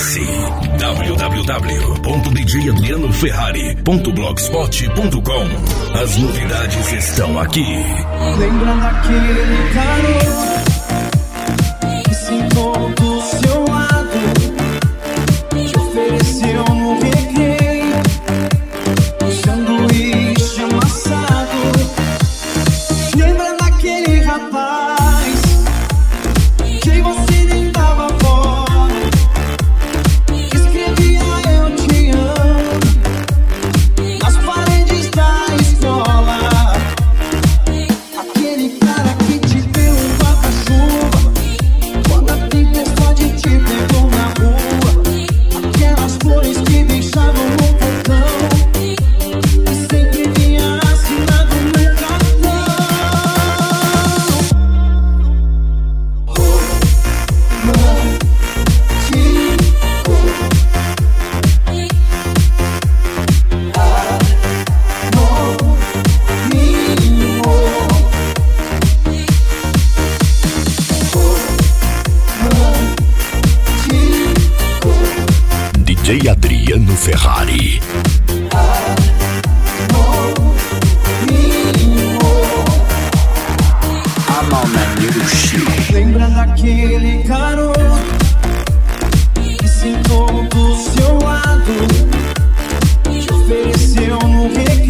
Acesse www.djadrianoferrari.blogspot.com. As novidades estão aqui. Lembra daquele garoto que sentou do seu lado, te ofereceu no recreio um sanduíche amassado? Lembra daquele rapaz que você nem dava bola, que escrevia eu te amo nas paredes da escola? Aquele cara que te deu um guarda-chuva quando a tempestade te pegou na rua, aquelas flores que deixavam no portão e sempre vinha assinado no cartão. DJ Adriano Ferrari. I'm on that new shit. Lembra daquele garoto que sentou do seu lado, te ofereceu no recreio